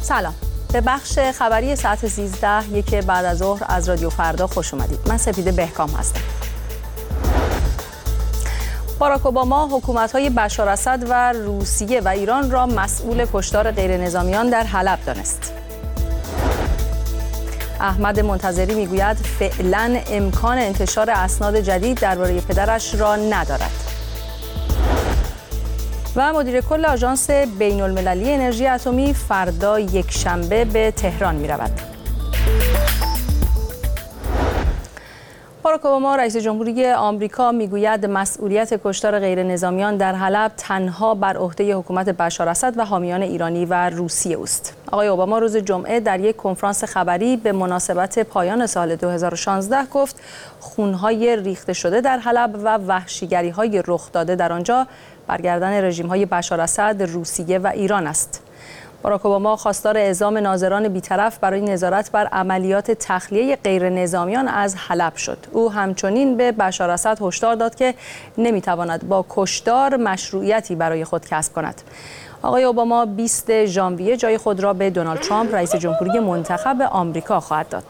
سلام، به بخش خبری ساعت 13 یک بعد از ظهر از رادیو فردا خوش اومدید. من سپیده بهکام هستم. باراک اوباما حکومت‌های بشار اسد و روسیه و ایران را مسئول کشتار غیرنظامیان در حلب دانست. احمد منتظری میگوید فعلا امکان انتشار اسناد جدید درباره پدرش را ندارد. و مدیر کل آژانس بین‌المللی انرژی اتمی فردا یکشنبه به تهران می‌رود. باراک اوباما رئیس جمهوری آمریکا میگوید مسئولیت کشتار غیرنظامیان در حلب تنها بر عهده حکومت بشار اسد و حامیان ایرانی و روسیه است. آقای اوباما روز جمعه در یک کنفرانس خبری به مناسبت پایان سال 2016 گفت خون‌های ریخته شده در حلب و وحشیگری‌های رخ داده در آنجا برگردن رژیم‌های بشار اسد، روسیه و ایران است. باراک اوباما خواستار اعزام ناظران بی‌طرف برای نظارت بر عملیات تخلیه غیرنظامیان از حلب شد. او همچنین به بشار اسد هشدار داد که نمی‌تواند با کشتار مشروعیتی برای خود کسب کند. آقای اوباما 20 ژانویه جای خود را به دونالد ترامپ رئیس جمهوری منتخب آمریکا خواهد داد.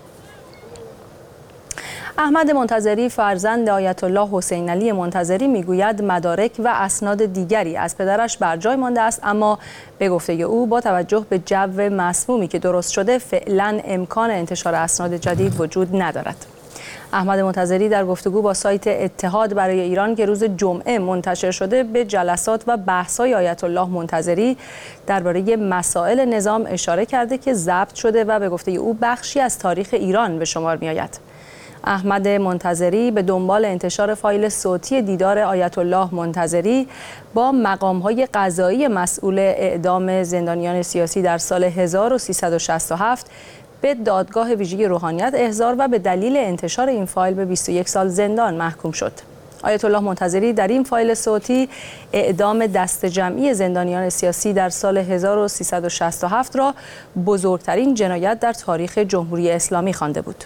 احمد منتظری فرزند آیت الله حسین علی منتظری میگوید مدارک و اسناد دیگری از پدرش بر جای مانده است، اما به گفته او با توجه به جو مسمومی که درست شده فعلا امکان انتشار اسناد جدید وجود ندارد. احمد منتظری در گفتگو با سایت اتحاد برای ایران که روز جمعه منتشر شده به جلسات و بحث‌های آیت الله منتظری درباره مسائل نظام اشاره کرده که ضبط شده و به گفته او بخشی از تاریخ ایران به شمار می‌آید. احمد منتظری به دنبال انتشار فایل صوتی دیدار آیت الله منتظری با مقام‌های قضایی مسئول اعدام زندانیان سیاسی در سال 1367 به دادگاه ویژه روحانیت احضار و به دلیل انتشار این فایل به 21 سال زندان محکوم شد. آیت الله منتظری در این فایل صوتی اعدام دسته جمعی زندانیان سیاسی در سال 1367 را بزرگترین جنایت در تاریخ جمهوری اسلامی خوانده بود.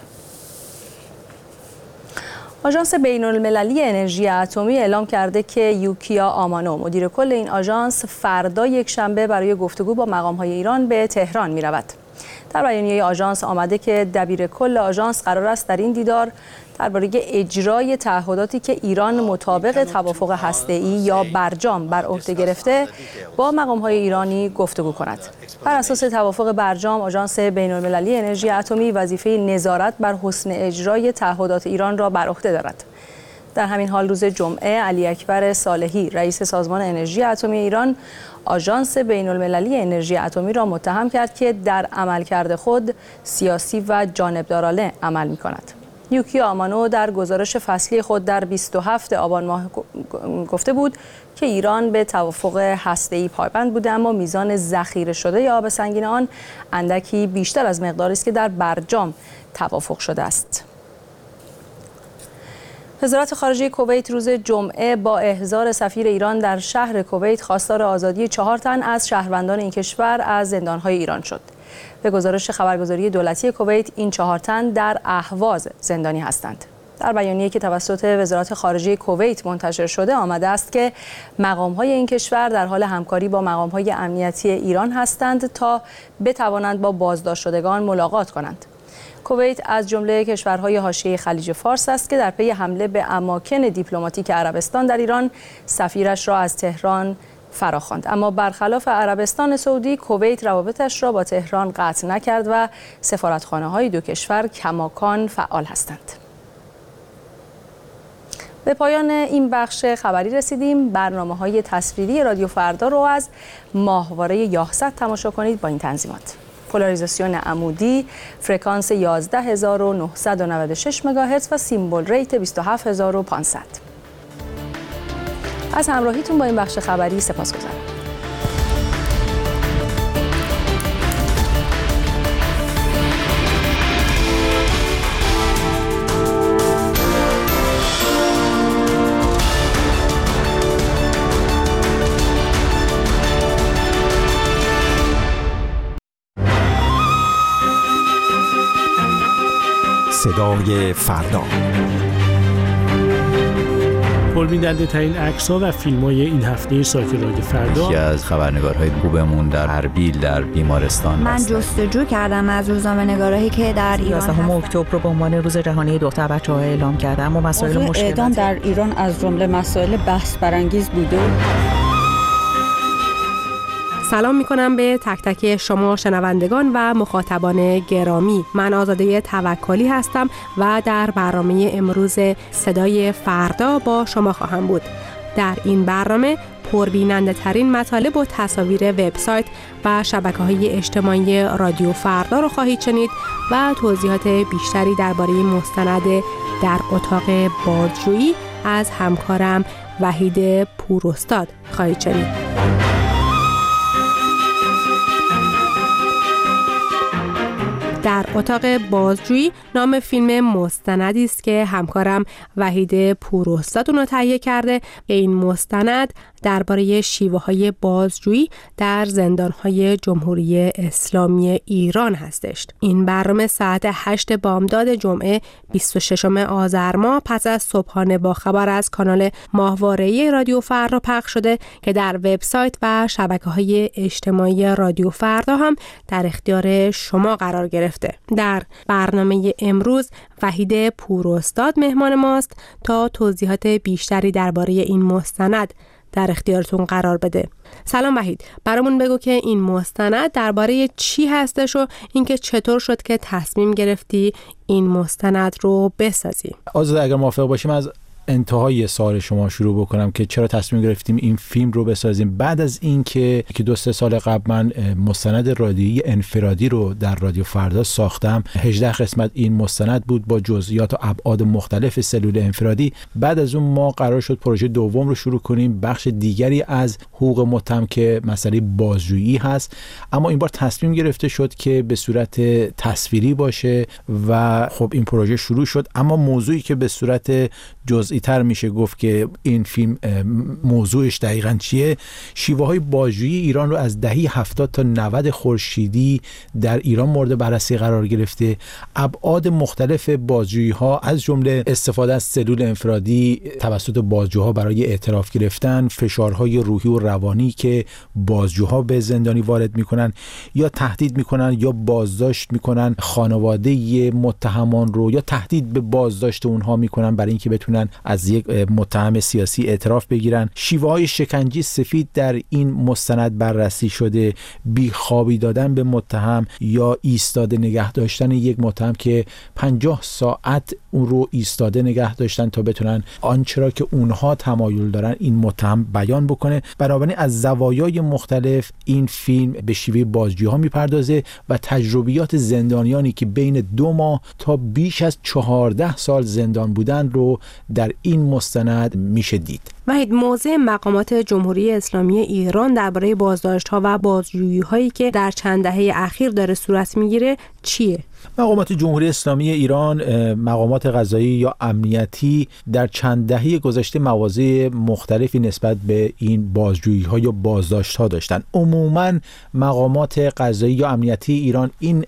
آژانس بین‌المللی انرژی اتمی اعلام کرده که یوکیا آمانو مدیر کل این آژانس فردا یکشنبه برای گفتگو با مقام‌های ایران به تهران می‌رود. در بیانیه آژانس آمده که دبیر کل آژانس قرار است در این دیدار درباره اجرای تعهداتی که ایران مطابق توافق هسته‌ای یا برجام بر عهده گرفته با مقام‌های ایرانی گفتگو کند. بر اساس توافق برجام آژانس بین‌المللی انرژی اتمی وظیفه نظارت بر حسن اجرای تعهدات ایران را بر عهده دارد. در همین حال روز جمعه علی اکبر صالحی رئیس سازمان انرژی اتمی ایران آژانس بین‌المللی انرژی اتمی را متهم کرد که در عملکرد خود سیاسی و جانبدارانه عمل می‌کند. یوکیا آمانو در گزارش فصلی خود در 27 آبان ماه گفته بود که ایران به توافق هسته‌ای پایبند بوده، اما میزان ذخیره شده آب سنگین آن اندکی بیشتر از مقداری است که در برجام توافق شده است. وزارت خارجه کویت روز جمعه با احضار سفیر ایران در شهر کویت خواستار آزادی 4 تن از شهروندان این کشور از زندان‌های ایران شد. به گزارش خبرگزاری دولتی کویت این 4 تن در اهواز زندانی هستند. در بیانیه‌ای که توسط وزارت خارجه کویت منتشر شده آمده است که مقام‌های این کشور در حال همکاری با مقام‌های امنیتی ایران هستند تا بتوانند با بازداشت شدگان ملاقات کنند. کویت از جمله کشورهای حاشیه خلیج فارس است که در پی حمله به اماکن دیپلماتیک عربستان در ایران سفیرش را از تهران فراخواند، اما برخلاف عربستان سعودی کویت روابطش را با تهران قطع نکرد و سفارتخانه‌های دو کشور کماکان فعال هستند. به پایان این بخش خبری رسیدیم. برنامه‌های تصویری رادیو فردا رو از ماهواره یاهصد تماشا کنید با این تنظیمات: پولاریزاسیون عمودی، فرکانس 11996 مگاهرتز و سیمبل ریت 27500. از همراهیتون با این بخش خبری سپاسگزارم. صدای فردا. پربیننده ترین عکس‌ها و فیلم‌های این هفته سایت رادیو فردا. یکی از خبرنگارهای خوبمون در اربیل در بیمارستان. من جستجو کردم از روزنامه‌نگارایی که در ایران 11 اکتبر رو به عنوان روز جهانی دختر بچه‌ها اعلام کردم و مسائل مشکلات اعدام در ایران از جمله مسائل بحث برانگیز بوده. سلام میکنم به تک تک شما شنوندگان و مخاطبان گرامی. من آزاده توکلی هستم و در برنامه امروز صدای فردا با شما خواهم بود. در این برنامه پربیننده ترین مطالب و تصاویر وبسایت و شبکه‌های اجتماعی رادیو فردا رو خواهید شنید و توضیحات بیشتری درباره مستند در اتاق بازجویی از همکارم وحید پوراستاد خواهید شنید. در اتاق بازجویی نام فیلم مستندی است که همکارم وحید پوراستاد اون رو تهیه کرده. این مستند درباره شیوه‌های بازجویی در زندان‌های جمهوری اسلامی ایران هستش. این برنامه ساعت 8 بامداد جمعه 26 آذر ماه پس از صبحانه با خبر از کانال ماهواره‌ای رادیو فردا پخش شده که در وبسایت و شبکه‌های اجتماعی رادیو فردا هم در اختیار شما قرار گرفته. در برنامه امروز وحید پوراستاد مهمان ماست تا توضیحات بیشتری درباره این مستند در اختیارتون قرار بده. سلام وحید، برامون بگو که این مستند درباره چی هستش و اینکه چطور شد که تصمیم گرفتی این مستند رو بسازی. آزاده اگر موافق باشیم از انتهای سوال شما شروع بکنم که چرا تصمیم گرفتیم این فیلم رو بسازیم بعد از اینکه 2-3 سال قبل من مستند رادیویی انفرادی رو در رادیو فردا ساختم. 18 قسمت این مستند بود با جزئیات و ابعاد مختلف سلول انفرادی. بعد از اون ما قرار شد پروژه دوم رو شروع کنیم، بخش دیگری از حقوق متهم که مسئله بازجویی هست، اما این بار تصمیم گرفته شد که به صورت تصویری باشه و خب این پروژه شروع شد. اما موضوعی که به صورت جزئی تر میشه گفت که این فیلم موضوعش دقیقاً چیه، شیوه‌های بازجویی ایران رو از دهه 70 تا 90 خورشیدی در ایران مورد بررسی قرار گرفته. ابعاد مختلف بازجویی‌ها از جمله استفاده از سلول انفرادی توسط بازجوها برای اعتراف گرفتن، فشارهای روحی و روانی که بازجوها به زندانی وارد میکنن یا تهدید میکنن یا بازداشت میکنن خانواده متهمان رو، یا تهدید به بازداشت اونها میکنن برای اینکه بتونن از یک متهم سیاسی اعتراف بگیرن. شیوه‌های شکنجه سفید در این مستند بررسی شده، بیخوابی دادن به متهم یا ایستاده نگه داشتن یک متهم که 50 ساعت اون رو ایستاده نگه داشتن تا بتونن آنچه را که اونها تمایل دارن این متهم بیان بکنه. بنابراین از زوایای مختلف این فیلم به شیوه بازجویی‌ها میپردازه و تجربیات زندانیانی که بین 2 ماه تا بیش از 14 سال زندان بودن رو در این مستند میشه دید. وحید، موضع مقامات جمهوری اسلامی ایران درباره بازداشت‌ها و بازجویی‌هایی که در چند دهه اخیر داره صورت میگیره چیه؟ مقامات جمهوری اسلامی ایران، مقامات قضایی یا امنیتی در چند دهه گذشته مواضع مختلفی نسبت به این بازجویی‌ها یا بازداشت‌ها داشتن. عموماً مقامات قضایی یا امنیتی ایران این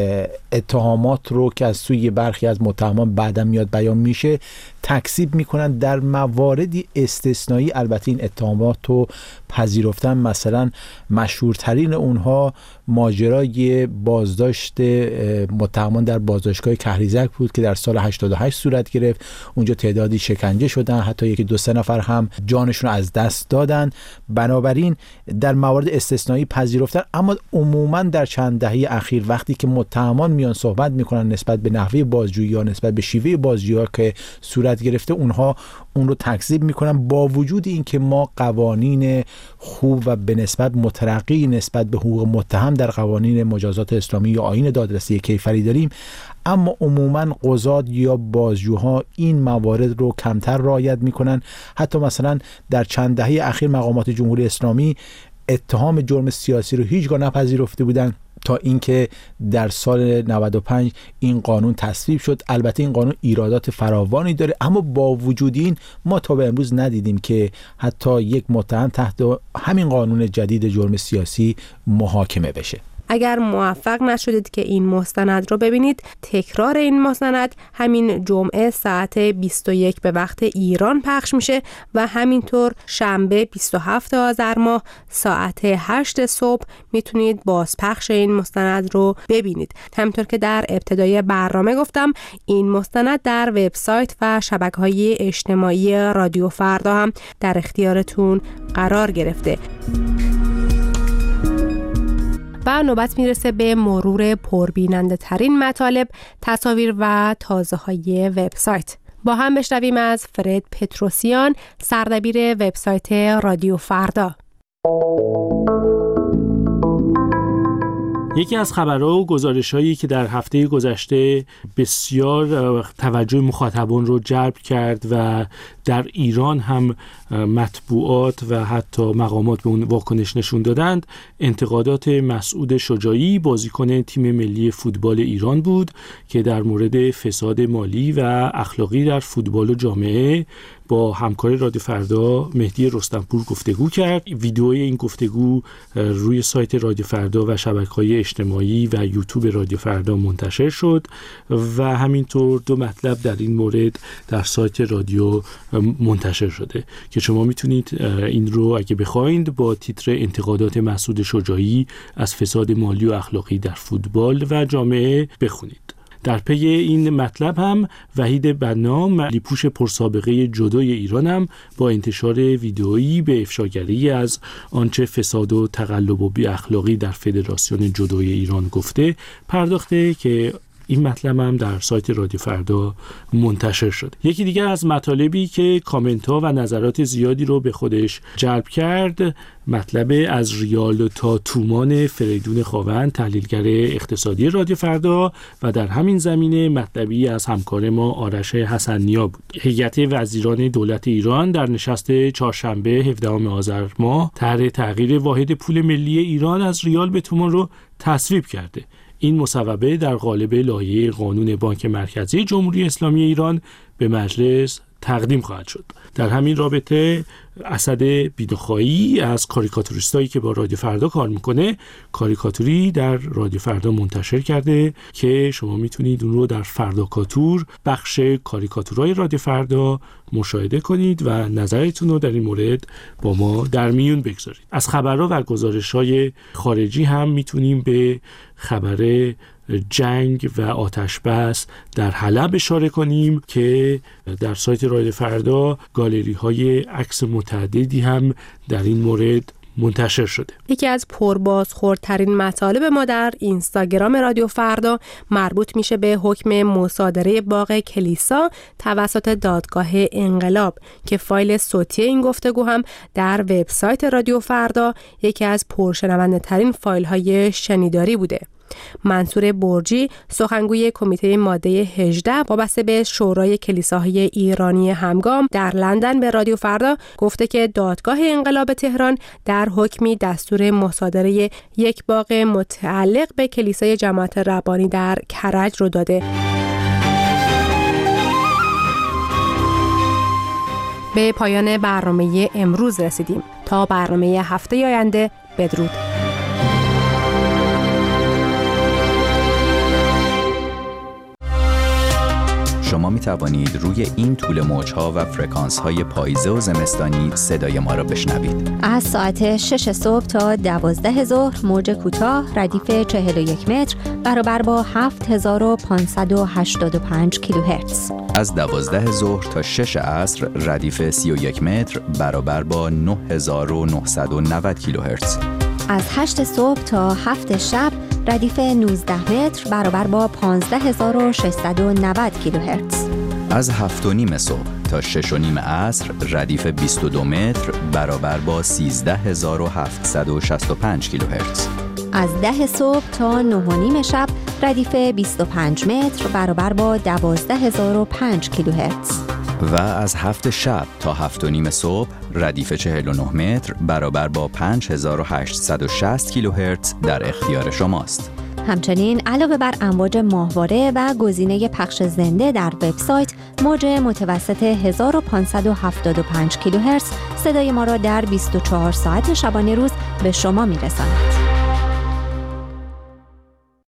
اتهامات رو که از سوی برخی از متهمان بعداً میاد بیان میشه تکذیب میکنن. در مواردی استثنایی البته این اتهامات رو پذیرفتن. مثلا مشهورترین اونها ماجرای بازداشت متهمان در بازداشتگاه کهریزک بود که در سال 88 صورت گرفت. اونجا تعدادی شکنجه شدن، حتی 1-2 نفر هم جانشون از دست دادن. بنابراین در موارد استثنایی پذیرفتن، اما عموما در چند دهه اخیر وقتی که متهمان میان صحبت میکنن نسبت به نحوه بازجویی یا نسبت به شیوه بازجویی که صورت گرفته، اونها اون رو تکذیب میکنن. با وجود این که ما قوانین خوب و به نسبت مترقی نسبت به حقوق متهم در قوانین مجازات اسلامی یا آیین دادرسی کیفری داریم، اما عموماً قضات یا بازجوها این موارد رو کمتر رعایت میکنن. حتی مثلا در چند دهه اخیر مقامات جمهوری اسلامی اتهام جرم سیاسی رو هیچگاه نپذیرفته بودن تا اینکه در سال 95 این قانون تصویب شد. البته این قانون ایرادات فراوانی داره، اما با وجود این ما تا به امروز ندیدیم که حتی یک متهم تحت همین قانون جدید جرم سیاسی محاکمه بشه. اگر موفق نشدید که این مستند رو ببینید، تکرار این مستند همین جمعه ساعت 21 به وقت ایران پخش میشه و همینطور شنبه 27 آذر ماه ساعت 8 صبح میتونید بازپخش این مستند رو ببینید. همونطور که در ابتدای برنامه گفتم، این مستند در وبسایت و شبکه‌های اجتماعی رادیو فردا هم در اختیارتون قرار گرفته. و نوبت میرسه به مرور پربیننده ترین مطالب، تصاویر و تازه های وبسایت. با هم بشنویم از فرد پتروسیان، سردبیر وبسایت رادیو فردا. یکی از خبرها و گزارش‌هایی که در هفته گذشته بسیار توجه مخاطبان رو جلب کرد و در ایران هم مطبوعات و حتی مقامات به اون واکنش نشون دادند، انتقادات مسعود شجاعی، بازیکن تیم ملی فوتبال ایران بود که در مورد فساد مالی و اخلاقی در فوتبال و جامعه با همکار رادیو فردا مهدی رستمپور گفتگو کرد. ویدئوی این گفتگو روی سایت رادیو فردا و شبکه‌های اجتماعی و یوتیوب رادیو فردا منتشر شد و همینطور 2 مطلب در این مورد در سایت رادیو منتشر شده که شما میتونید این رو اگه بخواید با تیتر انتقادات مسعود شجاعی از فساد مالی و اخلاقی در فوتبال و جامعه بخونید. در پی این مطلب هم وحید بنا، ملی‌پوش پرسابقه جودوی ایران، هم با انتشار ویدئویی به افشاگری از آنچه فساد و تقلب و بی اخلاقی در فدراسیون جودوی ایران گفته پرداخته که این مطلب هم در سایت رادیو فردا منتشر شد. یکی دیگر از مطالبی که کامنت ها و نظرات زیادی رو به خودش جلب کرد، مطلب از ریال تا تومان فریدون خاوند، تحلیلگر اقتصادی رادیو فردا، و در همین زمینه مطلبی از همکار ما آرش حسن‌نیا بود. هیئت وزیران دولت ایران در نشست چهارشنبه 17 آذر ماه طرح تغییر واحد پول ملی ایران از ریال به تومان رو تصویب کرده. این مصوبه در قالب لایحه قانون بانک مرکزی جمهوری اسلامی ایران به مجلس تقدیم خواهد شد. در همین رابطه اسد بیدخایی از کاریکاتوریستایی که با رادیو فردا کار میکنه کاریکاتوری در رادیو فردا منتشر کرده که شما میتونید اون رو در فرداکاتور بخش کاریکاتورهای رادیو فردا مشاهده کنید و نظرتون رو در این مورد با ما در میون بگذارید. از خبرها و گزارش‌های خارجی هم میتونیم به خبر جنگ و آتش بس در حلب اشاره کنیم که در سایت رادیو فردا گالری های عکس متعددی هم در این مورد منتشر شده. یکی از پربازخوردترین مطالب ما در اینستاگرام رادیو فردا مربوط میشه به حکم مصادره باغ کلیسا توسط دادگاه انقلاب که فایل صوتی این گفتگو هم در وبسایت رادیو فردا یکی از پرشنونده ترین فایل های شنیداری بوده. منصور برجی، سخنگوی کمیته ماده 18 وابسته به شورای کلیساهای ایرانی همگام در لندن به رادیو فردا گفته که دادگاه انقلاب تهران در حکمی دستور مصادره یک باغ متعلق به کلیسای جماعت ربانی در کرج رو داده. به پایان برنامه امروز رسیدیم. تا برنامه هفته آینده، بدرود. شما می توانید روی این طول موج‌ها و فرکانس‌های پاییزه و زمستانی صدای ما را بشنوید. از ساعت 6 صبح تا 12 ظهر موج کوتاه ردیف 41 متر برابر با 7585 کیلوهرتز. از 12 ظهر تا 6 عصر ردیف 31 متر برابر با 9990 کیلوهرتز. از 8 صبح تا 7 شب ردیف 19 متر برابر با 15690 کیلوهرتز. از 7:30 صبح تا 6:30 عصر ردیف 22 متر برابر با 13765 کیلوهرتز. از 10 صبح تا 9:30 شب ردیف 25 متر برابر با 12005 کیلوهرتز. و از 7 شب تا 7:30 صبح ردیف 49 متر برابر با 5860 کیلوهرتز در اختیار شماست. همچنین علاوه بر امواج ماهواره و گزینه پخش زنده در وبسایت، موج متوسط 1575 کیلوهرتز صدای ما را در 24 ساعت شبانه روز به شما میرساند.